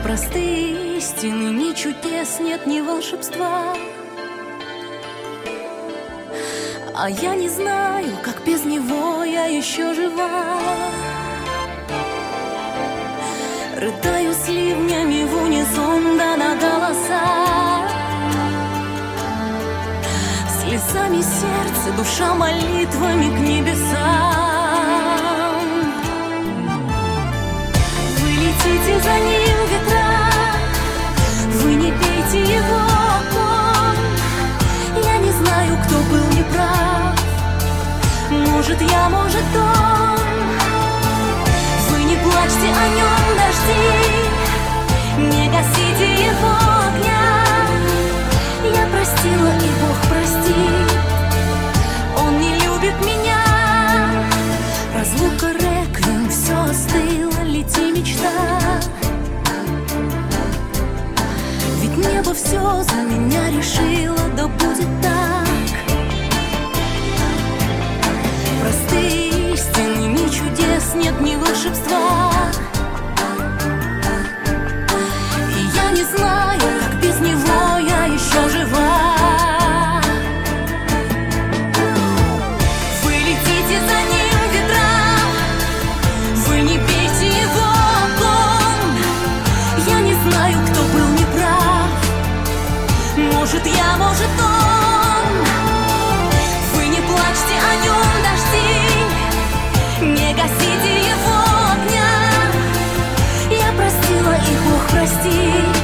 Простые истины, ни чудес нет, ни волшебства. А я не знаю, как без него я еще жива. Рыдаю с ливнями в унисон, да на голоса. Слезами сердце, душа молитвами к небесам. Вы летите за ним, ветра, вы не пейте его огонь. Я не знаю, кто был неправ, может я, может он. Вы не плачьте о нем, дожди, не гасите его огня. Я простила, и Бог простит, он не любит меня. Разлука, реквием, все остыло, лети, мечта. Ведь небо все за меня решило, да будет так. Простые истины, ни чудес нет, ни волшебства. И я не знаю, как без него я еще жива. Вы летите за ним, ветра, вы не пейте его огонь. Я не знаю, кто был неправ, может я, может он. Вы не плачьте о нем, дожди, не гасите его огня. Я простила, и Бог простит,